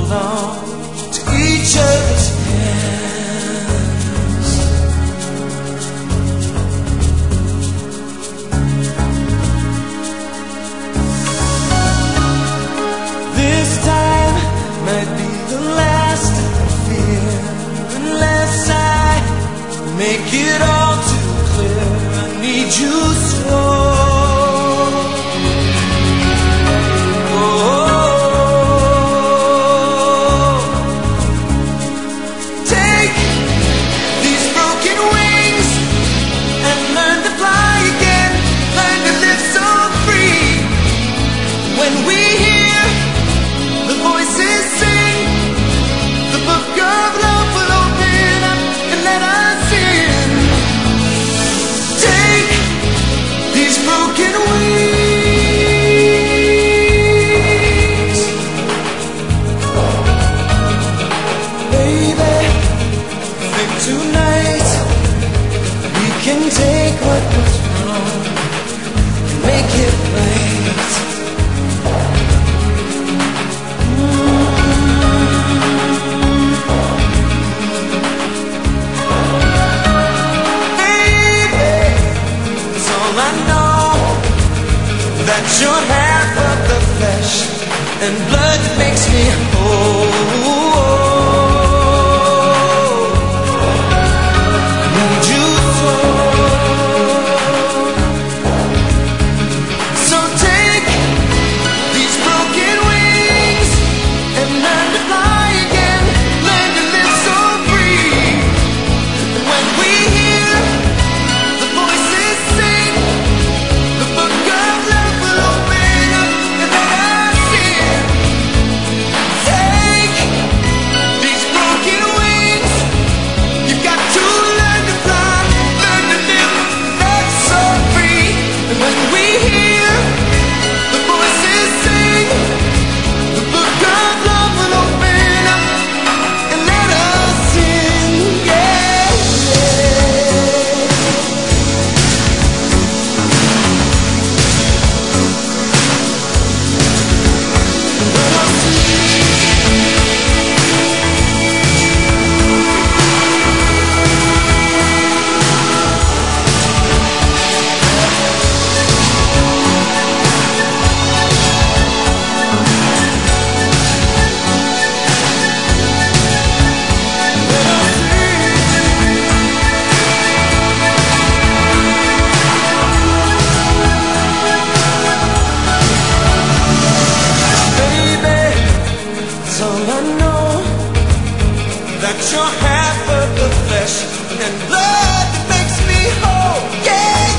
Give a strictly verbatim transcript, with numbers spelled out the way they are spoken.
hold on to each other's hands. This time might be the last I fear, unless I make it all too clear. I need you so. Tonight we can take what was wrong and make it right. Mm-hmm. Baby, it's all I know, that you're half of the flesh and blood that makes me whole. That you're half of the flesh and blood that makes me whole, yeah.